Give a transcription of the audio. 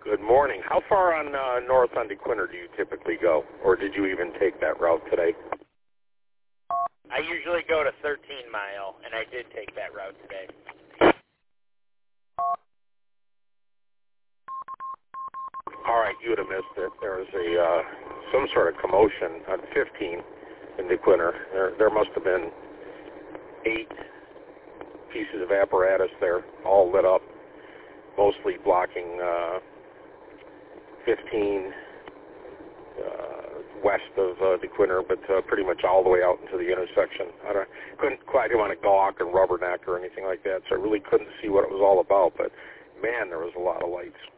Good morning. How far on north on DeQuinter do you typically go, or did you even take that route today? I usually go to 13 Mile, and I did take that route today. All right, you would have missed it. There was some sort of commotion on 15 in DeQuinter. There must have been 8 pieces of apparatus there, all lit up, mostly blocking 15 west of DeQuinter, but pretty much all the way out into the intersection. I didn't want to gawk and rubberneck or anything like that, so I really couldn't see what it was all about. But man, there was a lot of lights.